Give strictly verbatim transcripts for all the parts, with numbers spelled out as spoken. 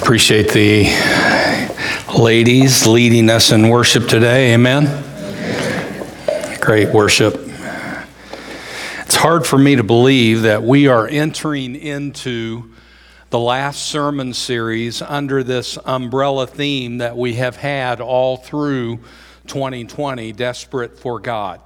Appreciate the ladies leading us in worship today. Amen? Amen. Great worship. It's hard for me to believe that we are entering into the last sermon series under this umbrella theme that we have had all through twenty twenty, Desperate for God.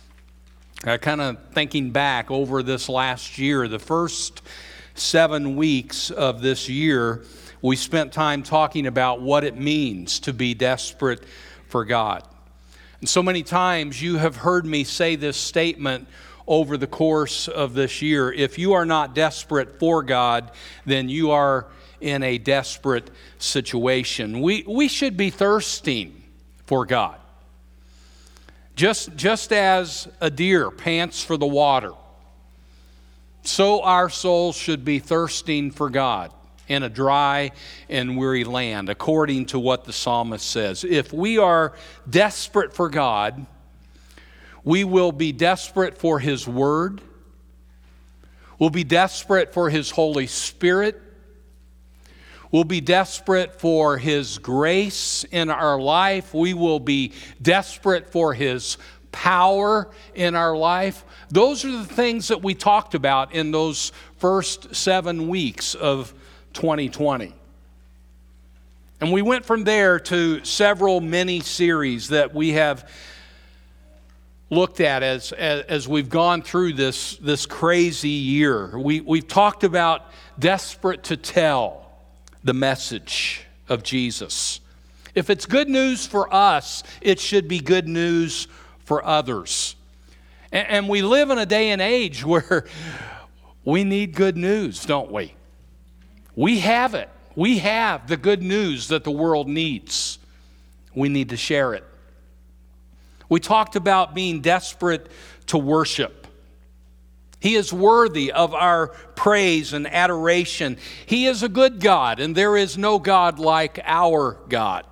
I kind of thinking back over this last year, the first seven weeks of this year, we spent time talking about what it means to be desperate for God. And so many times you have heard me say this statement over the course of this year: if you are not desperate for God, then you are in a desperate situation. We we should be thirsting for God. Just, just as a deer pants for the water, so our souls should be thirsting for God in a dry and weary land, according to what the psalmist says. If we are desperate for God, we will be desperate for His Word. We'll be desperate for His Holy Spirit. We'll be desperate for His grace in our life. We will be desperate for His power in our life. Those are the things that we talked about in those first seven weeks of twenty twenty. And we went from there to several mini-series that we have looked at as, as, as we've gone through this, this crazy year. We, we've talked about desperate to tell the message of Jesus. If it's good news for us, it should be good news for others. And, and we live in a day and age where we need good news, don't we? We have it. We have the good news that the world needs. We need to share it. We talked about being desperate to worship. He is worthy of our praise and adoration. He is a good God, and there is no God like our God.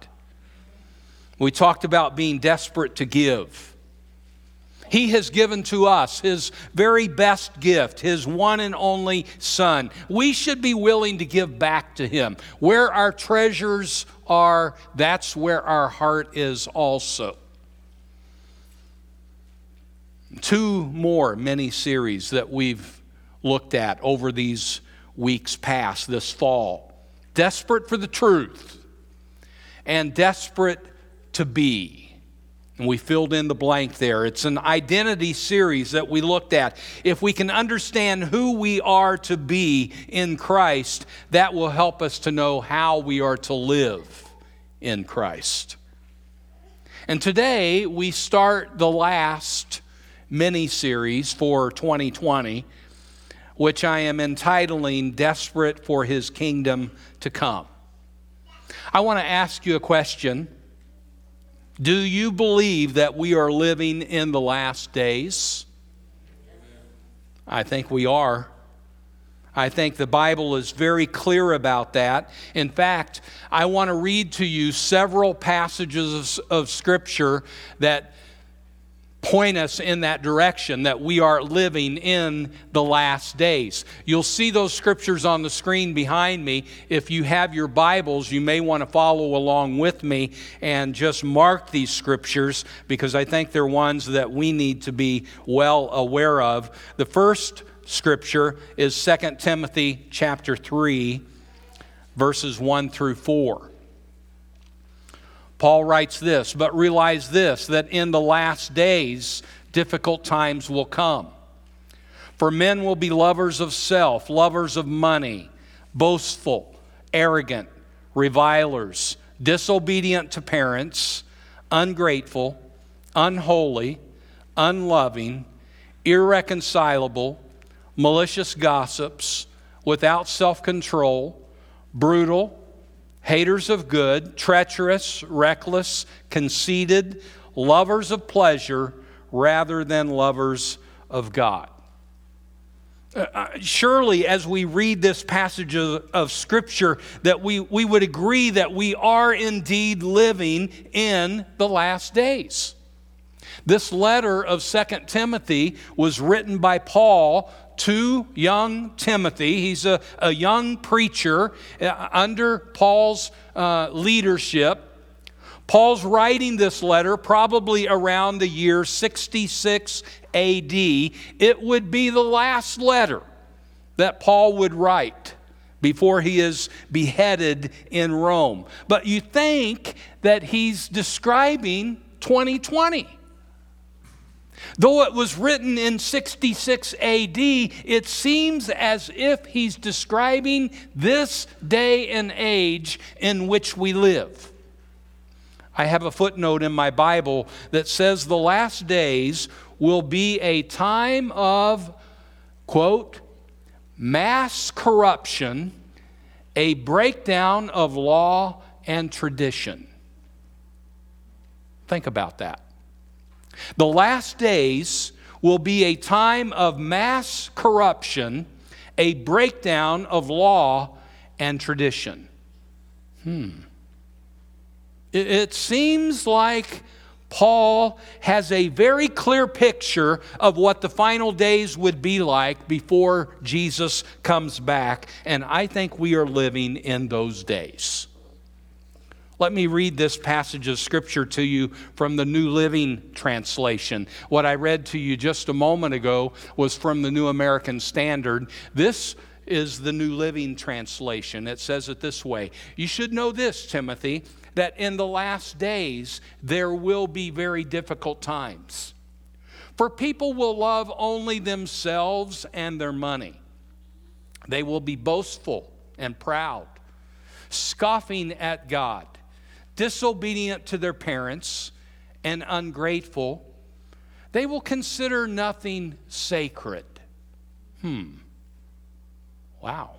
We talked about being desperate to give. He has given to us His very best gift, His one and only Son. We should be willing to give back to Him. Where our treasures are, that's where our heart is also. Two more mini-series that we've looked at over these weeks past, this fall. Desperate for the truth and desperate to be. And we filled in the blank there. It's an identity series that we looked at. If we can understand who we are to be in Christ, that will help us to know how we are to live in Christ. And today we start the last mini-series for twenty twenty, which I am entitling Desperate for His Kingdom to Come. I want to ask you a question. Do you believe that we are living in the last days? I think we are. I think the Bible is very clear about that. In fact, I want to read to you several passages of Scripture that point us in that direction, that we are living in the last days. You'll see those scriptures on the screen behind me. If you have your Bibles, you may want to follow along with me and just mark these scriptures, because I think they're ones that we need to be well aware of. The first scripture is Second Timothy chapter three, verses one through four. Paul writes this: "But realize this, that in the last days difficult times will come. For men will be lovers of self, lovers of money, boastful, arrogant, revilers, disobedient to parents, ungrateful, unholy, unloving, irreconcilable, malicious gossips, without self-control, brutal, haters of good, treacherous, reckless, conceited, lovers of pleasure rather than lovers of God." Uh, surely, as we read this passage of, of Scripture, that we, we would agree that we are indeed living in the last days. This letter of Second Timothy was written by Paul to young Timothy. He's a, a young preacher uh, under Paul's uh, leadership. Paul's writing this letter probably around the year sixty-six A D. It would be the last letter that Paul would write before he is beheaded in Rome. But you think that he's describing twenty twenty. Though it was written in sixty-six A D, it seems as if he's describing this day and age in which we live. I have a footnote in my Bible that says the last days will be a time of, quote, mass corruption, a breakdown of law and tradition. Think about that. The last days will be a time of mass corruption, a breakdown of law and tradition. Hmm. It, it seems like Paul has a very clear picture of what the final days would be like before Jesus comes back, and I think we are living in those days. Let me read this passage of Scripture to you from the New Living Translation. What I read to you just a moment ago was from the New American Standard. This is the New Living Translation. It says it this way: you should know this, Timothy, that in the last days there will be very difficult times. For people will love only themselves and their money. They will be boastful and proud, scoffing at God, disobedient to their parents, and ungrateful. They will consider nothing sacred. Hmm. Wow.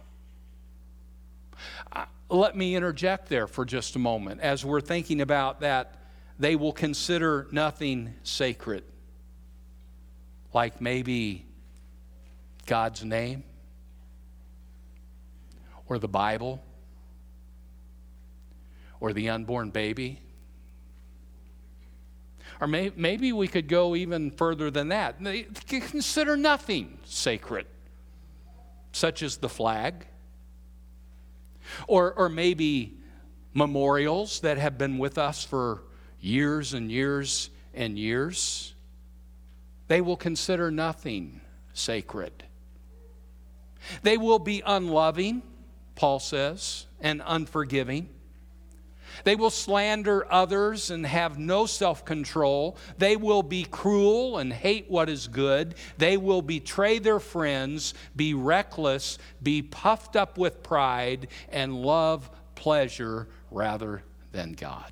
Uh, let me interject there for just a moment as we're thinking about that. They will consider nothing sacred, like maybe God's name or the Bible or the unborn baby. Or may, maybe we could go even further than that. They consider nothing sacred, such as the flag, or, or maybe memorials that have been with us for years and years and years. They will consider nothing sacred. They will be unloving, Paul says, and unforgiving. They will slander others and have no self-control. They will be cruel and hate what is good. They will betray their friends, be reckless, be puffed up with pride, and love pleasure rather than God.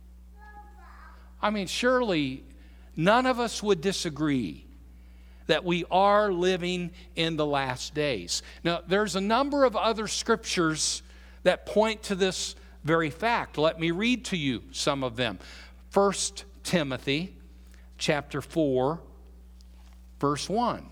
I mean, surely none of us would disagree that we are living in the last days. Now, there's a number of other scriptures that point to this very fact. Let me read to you some of them. First Timothy chapter four, verse one.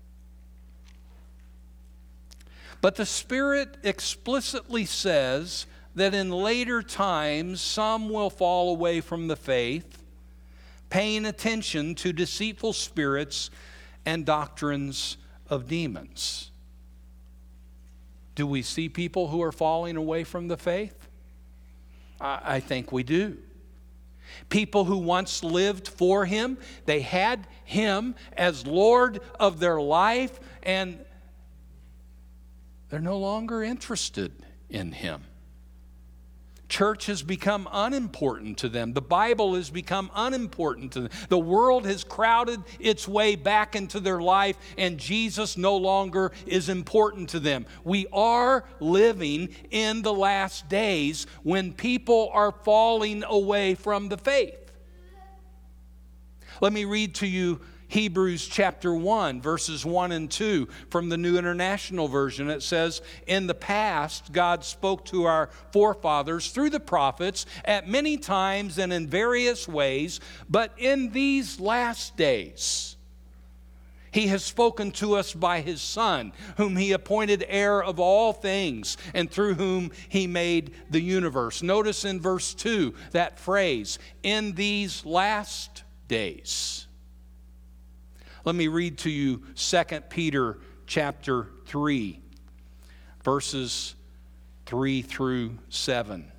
But the Spirit explicitly says that in later times some will fall away from the faith, paying attention to deceitful spirits and doctrines of demons. Do we see people who are falling away from the faith? I think we do. People who once lived for Him, they had Him as Lord of their life, and they're no longer interested in Him. Church has become unimportant to them. The Bible has become unimportant to them. The world has crowded its way back into their life, and Jesus no longer is important to them. We are living in the last days when people are falling away from the faith. Let me read to you Hebrews chapter one, verses one and two from the New International Version. It says, in the past, God spoke to our forefathers through the prophets at many times and in various ways, but in these last days, He has spoken to us by His Son, whom He appointed heir of all things, and through whom He made the universe. Notice in verse two that phrase, in these last days. Let me read to you Second Peter chapter three, verses three through seven.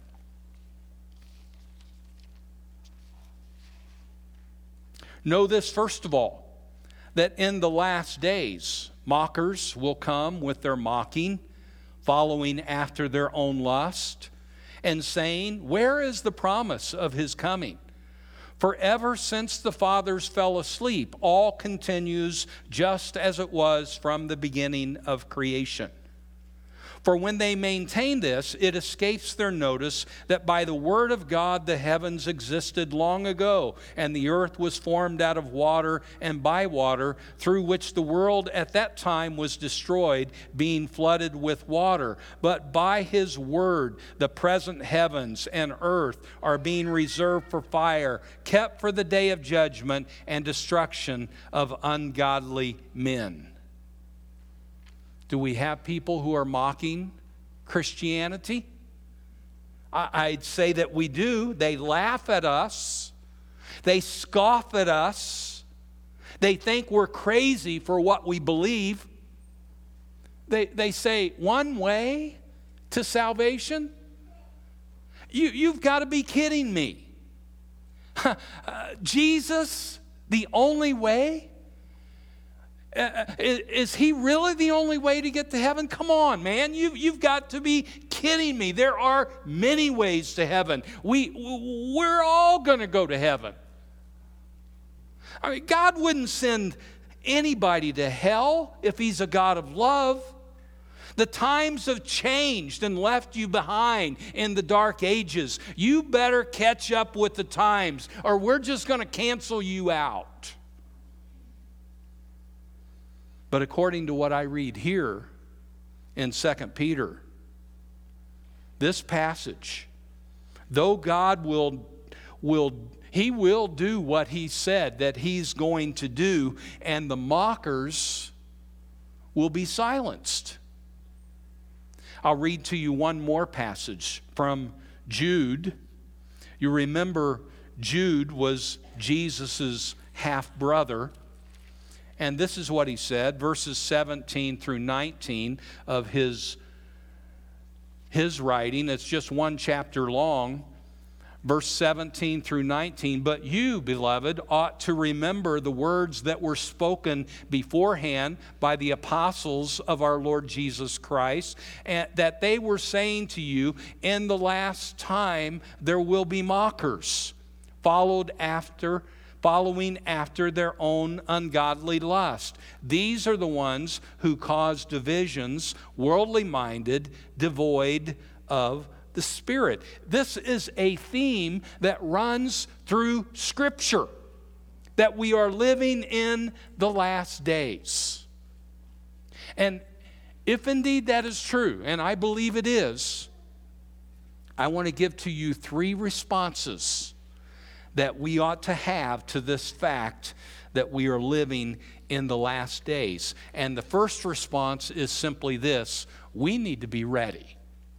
Know this, first of all, that in the last days mockers will come with their mocking, following after their own lust, and saying, "Where is the promise of his coming? For ever since the fathers fell asleep, all continues just as it was from the beginning of creation." For when they maintain this, it escapes their notice that by the word of God the heavens existed long ago, and the earth was formed out of water and by water, through which the world at that time was destroyed, being flooded with water. But by his word the present heavens and earth are being reserved for fire, kept for the day of judgment and destruction of ungodly men. Do we have people who are mocking Christianity? I'd say that we do. They laugh at us. They scoff at us. They think we're crazy for what we believe. They, they say, one way to salvation? You, you've got to be kidding me. uh, Jesus, the only way? Uh, is, is he really the only way to get to heaven? Come on, man. You've, you've got to be kidding me. There are many ways to heaven. We, we're all going to go to heaven. I mean, God wouldn't send anybody to hell if he's a God of love. The times have changed and left you behind in the dark ages. You better catch up with the times, or we're just going to cancel you out. But according to what I read here in Second Peter, this passage, though God will, will, he will do what he said that he's going to do, and the mockers will be silenced. I'll read to you one more passage from Jude. You remember Jude was Jesus' half-brother. And this is what he said, verses seventeen through nineteen of his, his writing. It's just one chapter long. Verse seventeen through nineteen. But you, beloved, ought to remember the words that were spoken beforehand by the apostles of our Lord Jesus Christ, and that they were saying to you, in the last time there will be mockers, followed after following after their own ungodly lust. These are the ones who cause divisions, worldly minded, devoid of the Spirit. This is a theme that runs through Scripture, that we are living in the last days. And if indeed that is true, and I believe it is, I want to give to you three responses that we ought to have to this fact that we are living in the last days. And the first response is simply this: we need to be ready.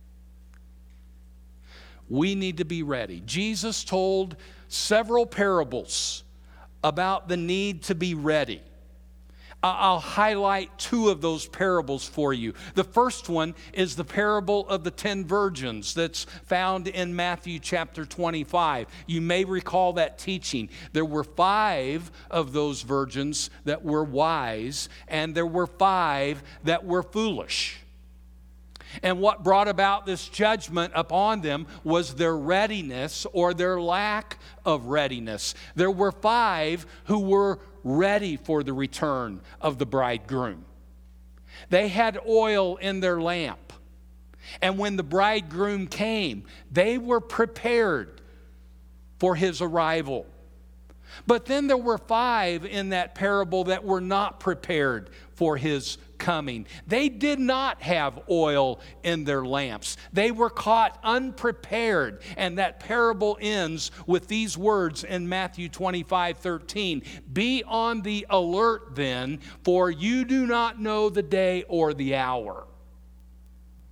We need to be ready. Jesus told several parables about the need to be ready. I'll highlight two of those parables for you. The first one is the parable of the ten virgins that's found in Matthew chapter twenty-five. You may recall that teaching. There were five of those virgins that were wise, and there were five that were foolish. And what brought about this judgment upon them was their readiness or their lack of readiness. There were five who were ready for the return of the bridegroom. They had oil in their lamp. And when the bridegroom came, they were prepared for his arrival. But then there were five in that parable that were not prepared for his coming. They did not have oil in their lamps. They were caught unprepared. And that parable ends with these words in Matthew twenty-five thirteen. Be on the alert then, for you do not know the day or the hour.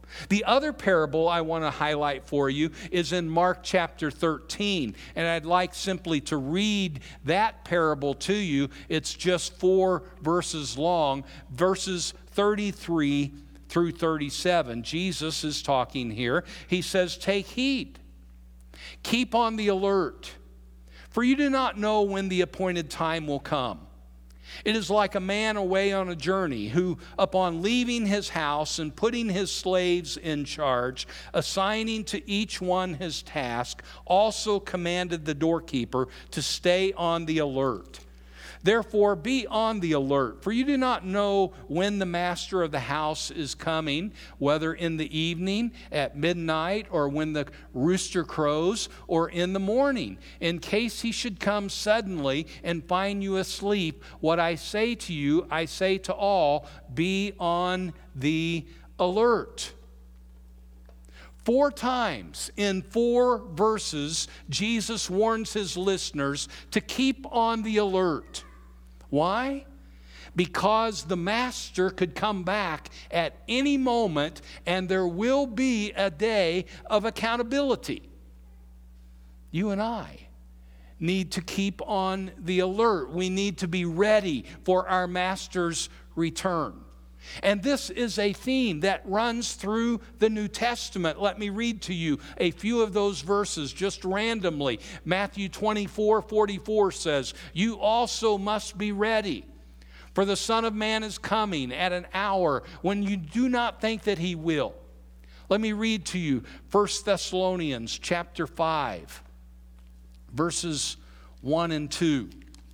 The other parable I want to highlight for you is in Mark chapter thirteen, and I'd like simply to read that parable to you. It's just four verses long, verses thirty-three through thirty-seven. Jesus is talking here. He says, "Take heed, keep on the alert, for you do not know when the appointed time will come. It is like a man away on a journey who, upon leaving his house and putting his slaves in charge, assigning to each one his task, also commanded the doorkeeper to stay on the alert. Therefore, be on the alert, for you do not know when the master of the house is coming, whether in the evening, at midnight, or when the rooster crows, or in the morning, in case he should come suddenly and find you asleep. What I say to you, I say to all, be on the alert." Four times in four verses, Jesus warns his listeners to keep on the alert. Why? Because the master could come back at any moment, and there will be a day of accountability. You and I need to keep on the alert. We need to be ready for our master's return. And this is a theme that runs through the New Testament. Let me read to you a few of those verses just randomly. Matthew twenty-four forty-four says, "You also must be ready, for the Son of Man is coming at an hour when you do not think that he will." Let me read to you First Thessalonians chapter five, verses one and two.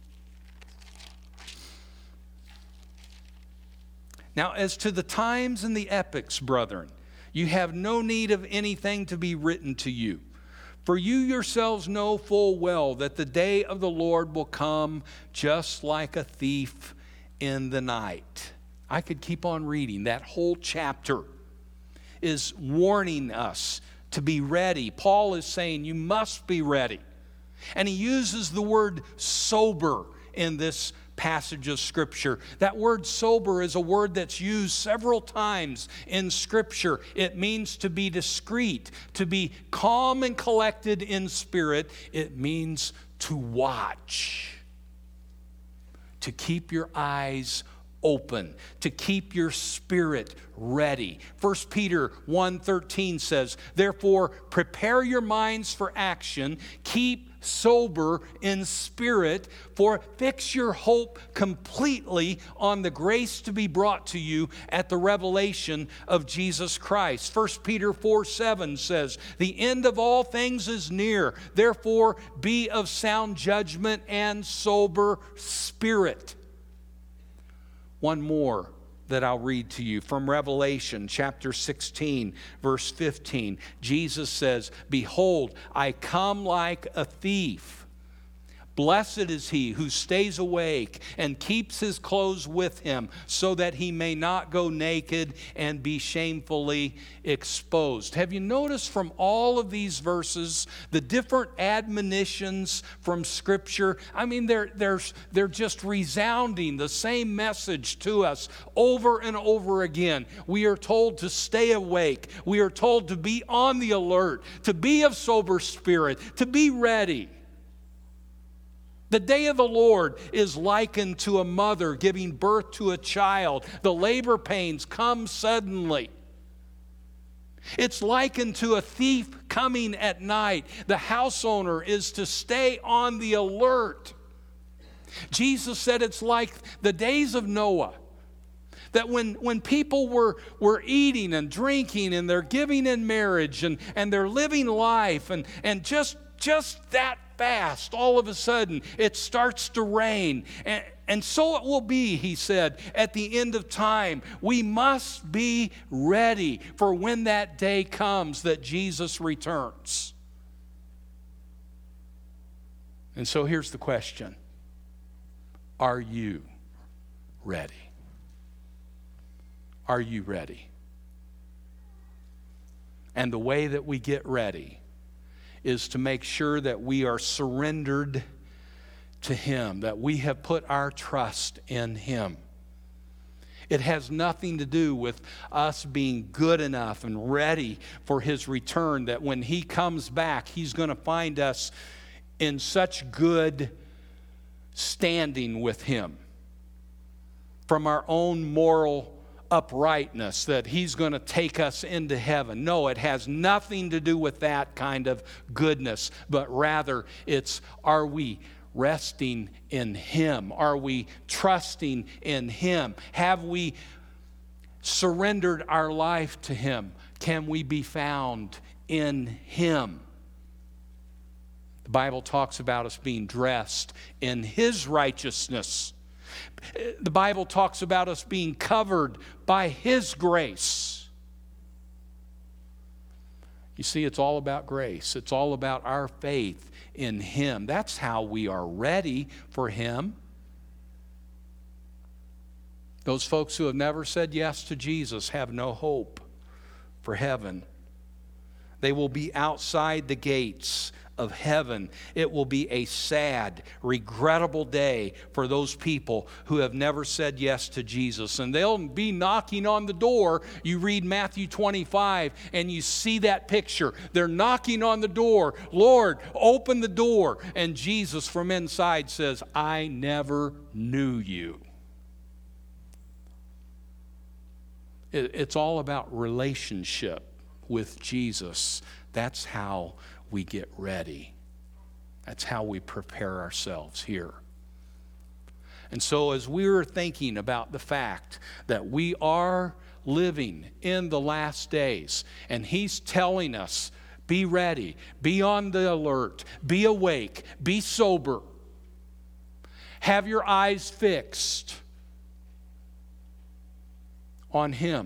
"Now, as to the times and the epochs, brethren, you have no need of anything to be written to you. For you yourselves know full well that the day of the Lord will come just like a thief in the night." I could keep on reading. That whole chapter is warning us to be ready. Paul is saying you must be ready. And he uses the word sober in this passage of Scripture. That word sober is a word that's used several times in Scripture. It means to be discreet, to be calm and collected in spirit. It means to watch, to keep your eyes open, to keep your spirit ready. First Peter one thirteen says, "Therefore, prepare your minds for action, keep sober in spirit, for fix your hope completely on the grace to be brought to you at the revelation of Jesus Christ." First Peter four seven says, "The end of all things is near. Therefore, be of sound judgment and sober spirit." One more that I'll read to you from Revelation chapter sixteen, verse fifteen. Jesus says, "Behold, I come like a thief. Blessed is he who stays awake and keeps his clothes with him, so that he may not go naked and be shamefully exposed." Have you noticed from all of these verses the different admonitions from Scripture? I mean, they're, they're, they're just resounding the same message to us over and over again. We are told to stay awake. We are told to be on the alert, to be of sober spirit, to be ready. The day of the Lord is likened to a mother giving birth to a child. The labor pains come suddenly. It's likened to a thief coming at night. The house owner is to stay on the alert. Jesus said it's like the days of Noah. That when, when people were, were eating and drinking and they're giving in marriage and, and they're living life and, and just, just that fast, all of a sudden it starts to rain. And, and so it will be, he said, at the end of time. We must be ready for when that day comes that Jesus returns. And so here's the question. Are you ready? Are you ready? And the way that we get ready is to make sure that we are surrendered to Him, that we have put our trust in Him. It has nothing to do with us being good enough and ready for his return, that when he comes back, he's going to find us in such good standing with him from our own moral uprightness that he's going to take us into heaven. No, it has nothing to do with that kind of goodness, but rather it's, are we resting in him? Are we trusting in him? Have we surrendered our life to him? Can we be found in him? The Bible talks about us being dressed in his righteousness. The Bible talks about us being covered by his grace. You see, it's all about grace. It's all about our faith in him. That's how we are ready for him. Those folks who have never said yes to Jesus have no hope for heaven. They will be outside the gates of heaven. It will be a sad, regrettable day for those people who have never said yes to Jesus. And they'll be knocking on the door. You read Matthew twenty-five and you see that picture. They're knocking on the door. Lord, open the door. And Jesus from inside says, I never knew you. It's all about relationship with Jesus. That's how we get ready. That's how we prepare ourselves here. And so as we were thinking about the fact that we are living in the last days, and he's telling us, be ready, be on the alert, be awake, be sober, have your eyes fixed on him.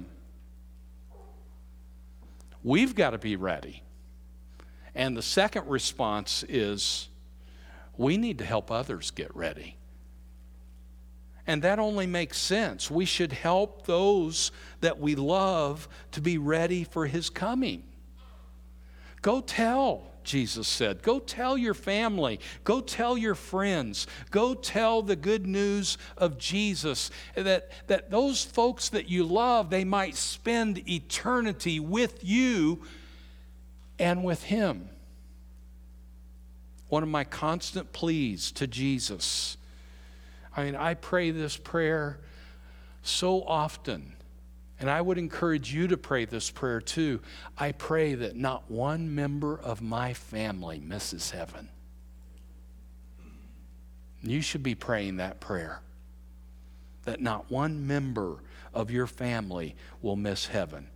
We've got to be ready. And the second response is we need to help others get ready. And that only makes sense. We should help those that we love to be ready for his coming. Go tell, Jesus said. Go tell your family. Go tell your friends. Go tell the good news of Jesus. That, that those folks that you love, they might spend eternity with you and with him. One of my constant pleas to Jesus. I mean, I pray this prayer so often. And I would encourage you to pray this prayer too. I pray that not one member of my family misses heaven. You should be praying that prayer. That not one member of your family will miss heaven.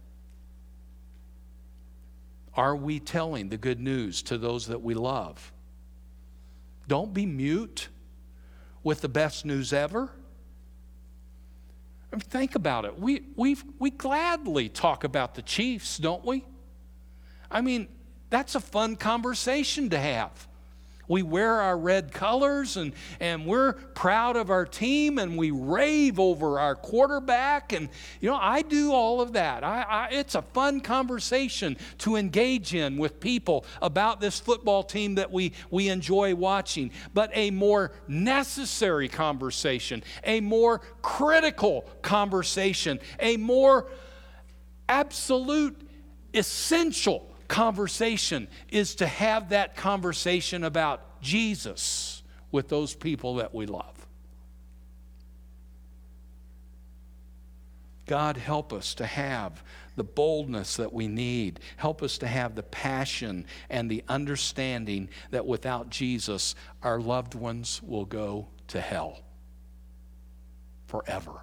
Are we telling the good news to those that we love? Don't be mute with the best news ever. I mean, think about it. We we we gladly talk about the Chiefs, don't we? I mean, that's a fun conversation to have. We wear our red colors and, and we're proud of our team and we rave over our quarterback. And, you know, I do all of that. I, I, it's a fun conversation to engage in with people about this football team that we, we enjoy watching. But a more necessary conversation, a more critical conversation, a more absolute, essential conversation is to have that conversation about Jesus with those people that we love. God, help us to have the boldness that we need. Help us to have the passion and the understanding that without Jesus, our loved ones will go to hell forever.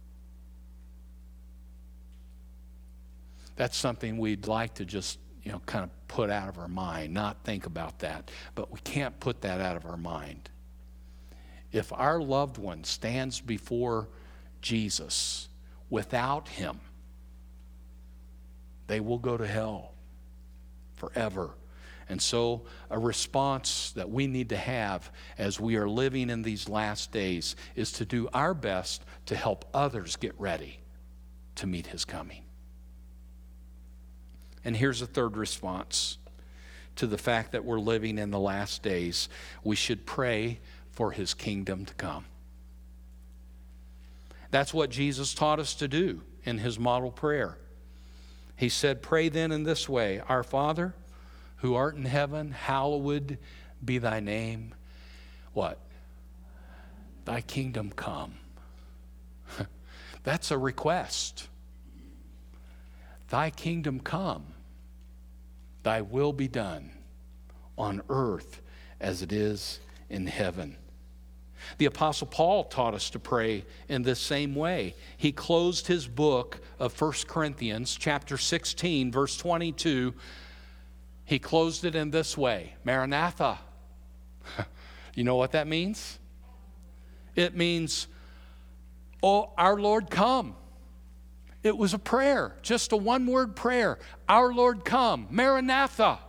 That's something we'd like to just you know, kind of put out of our mind, not think about that. But we can't put that out of our mind. If our loved one stands before Jesus without him, they will go to hell forever. And so a response that we need to have as we are living in these last days is to do our best to help others get ready to meet his coming. And here's a third response to the fact that we're living in the last days. We should pray for his kingdom to come. That's what Jesus taught us to do in his model prayer. He said, pray then in this way, Our Father, who art in heaven, hallowed be thy name. What? Thy kingdom come. That's a request. Thy kingdom come. Thy will be done on earth as it is in heaven. The Apostle Paul taught us to pray in this same way. He closed his book of First Corinthians, chapter sixteen, verse twenty-two. He closed it in this way, Maranatha. You know what that means? It means, oh, our Lord, come. It was a prayer, just a one-word prayer. Our Lord, come. Maranatha.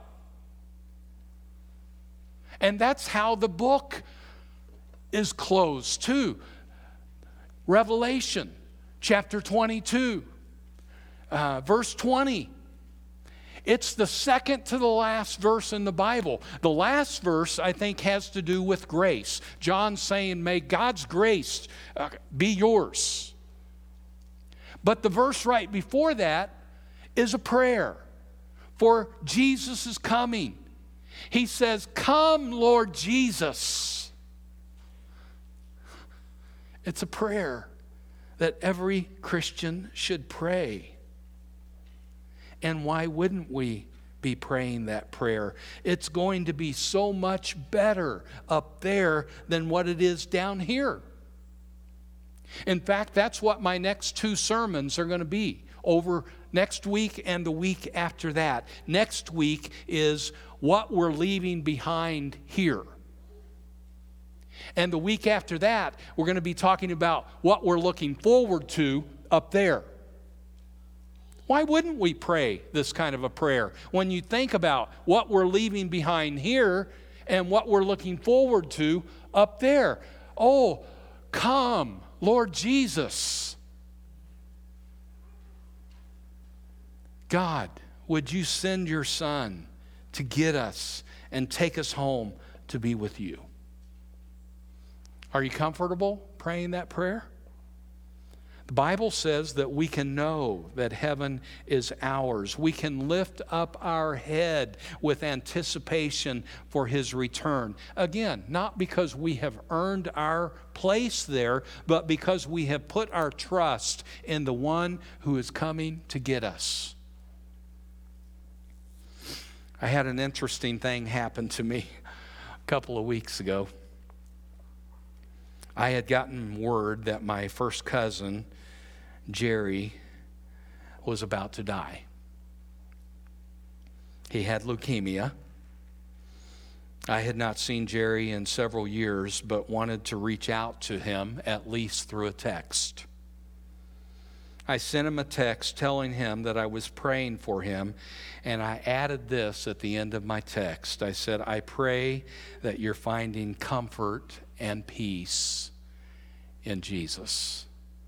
And that's how the book is closed too. Revelation chapter twenty-two, uh, verse twenty. It's the second to the last verse in the Bible. The last verse, I think, has to do with grace. John saying, may God's grace uh, be yours. But the verse right before that is a prayer for Jesus' coming. He says, come, Lord Jesus. It's a prayer that every Christian should pray. And why wouldn't we be praying that prayer? It's going to be so much better up there than what it is down here. In fact, that's what my next two sermons are going to be over next week and the week after that. Next week is what we're leaving behind here. And the week after that, we're going to be talking about what we're looking forward to up there. Why wouldn't we pray this kind of a prayer? When you think about what we're leaving behind here and what we're looking forward to up there. Oh, come, Lord Jesus. God, would you send your Son to get us and take us home to be with you? Are you comfortable praying that prayer? The Bible says that we can know that heaven is ours. We can lift up our head with anticipation for his return. Again, not because we have earned our place there, but because we have put our trust in the one who is coming to get us. I had an interesting thing happen to me a couple of weeks ago. I had gotten word that my first cousin, Jerry, was about to die. He had leukemia. I had not seen Jerry in several years, but wanted to reach out to him at least through a text. I sent him a text telling him that I was praying for him, and I added this at the end of my text. I said, I pray that you're finding comfort and peace in Jesus.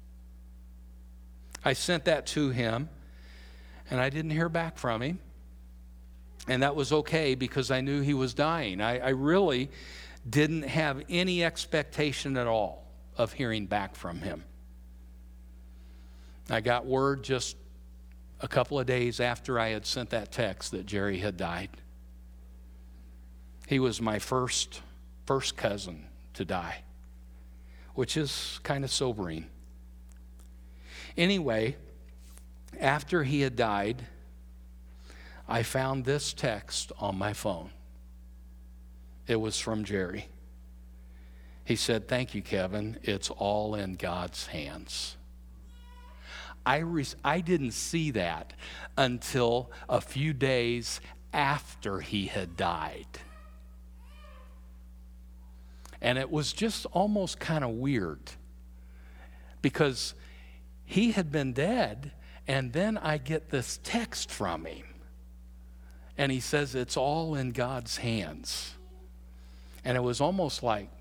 I sent that to him, and I didn't hear back from him. And that was okay because I knew he was dying. I, I really didn't have any expectation at all of hearing back from him. I got word just a couple of days after I had sent that text that Jerry had died. He was my first, first cousin to die, which is kind of sobering. Anyway, after he had died, I found this text on my phone. It was from Jerry. He said, thank you, Kevin. It's all in God's hands. I, re- I didn't see that until a few days after he had died. And it was just almost kind of weird because he had been dead, and then I get this text from him. And he says, it's all in God's hands. And it was almost like,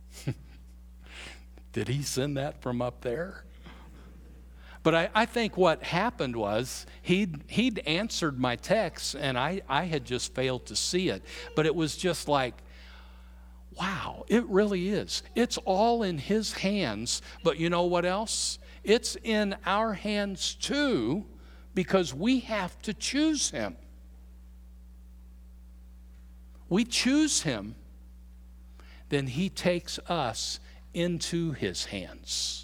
did he send that from up there? But I, I think what happened was he'd, he'd answered my text, and I, I had just failed to see it. But it was just like, Wow, it really is. It's all in His hands, but you know what else? It's in our hands too, because we have to choose Him. We choose Him, then He takes us into His hands.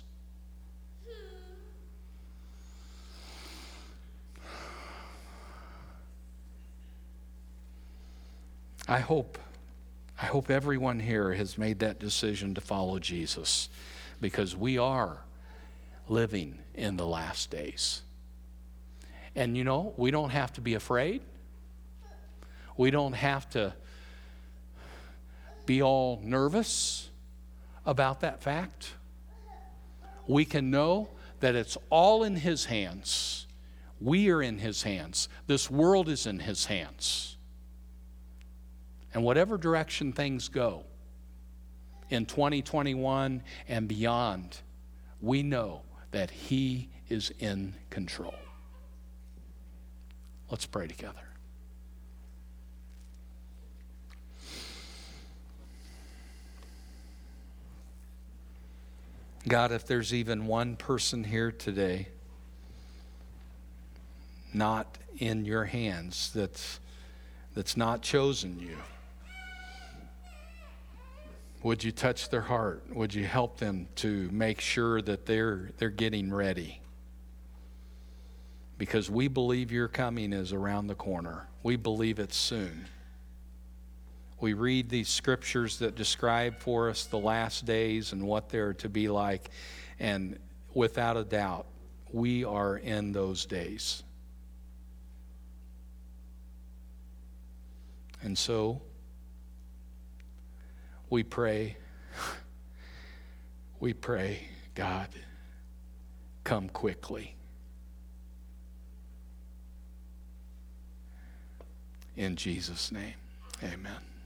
I hope, I hope everyone here has made that decision to follow Jesus, because we are living in the last days. And you know, we don't have to be afraid. We don't have to be all nervous about that fact. We can know that it's all in His hands. We are in His hands. This world is in His hands. And whatever direction things go in twenty twenty-one and beyond, we know that He is in control. Let's pray together. God, if there's even one person here today not in your hands, that's, that's not chosen you, would you touch their heart? Would you help them to make sure that they're they're getting ready? Because we believe your coming is around the corner. We believe it's soon. We read these scriptures that describe for us the last days and what they're to be like, and without a doubt, we are in those days. And so, we pray, we pray, God, come quickly. In Jesus' name, amen.